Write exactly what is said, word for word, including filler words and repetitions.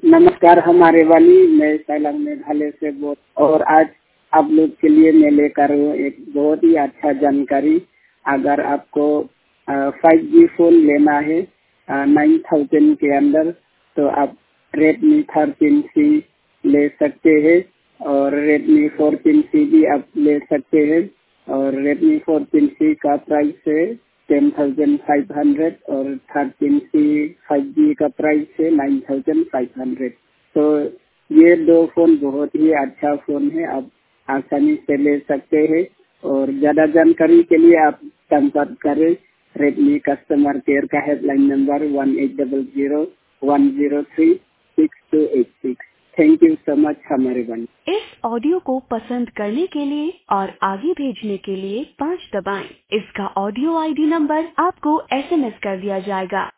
नमस्कार हमारे वाली, मैं सैलाब मेघालय से बोल और आज आप लोग के लिए मैं लेकर हूँ एक बहुत ही अच्छा जानकारी। अगर आपको फाइव जी फोन लेना है नाइन थाउजेंड के अंदर तो आप रेडमी थर्टीन सी ले सकते हैं और रेडमी फोर्टीन सी भी आप ले सकते हैं और रेडमी फोर्टीन सी का प्राइस है टेन थाउजेंड फाइव हंड्रेड और थर्टीन सी फाइव जी का प्राइस है नाइन थाउजेंड फाइव हंड्रेड। तो ये दो फोन बहुत ही अच्छा फोन है, आप आसानी से ले सकते हैं और ज्यादा जानकारी के लिए आप संपर्क करें रेडमी कस्टमर केयर का helpline number one eight double zero one zero three six two eight six. Thank you so much हमारे बन। इस ऑडियो को पसंद करने के लिए और आगे भेजने के लिए पाँच दबाएं। इसका ऑडियो आईडी नंबर आपको एसएमएस कर दिया जाएगा।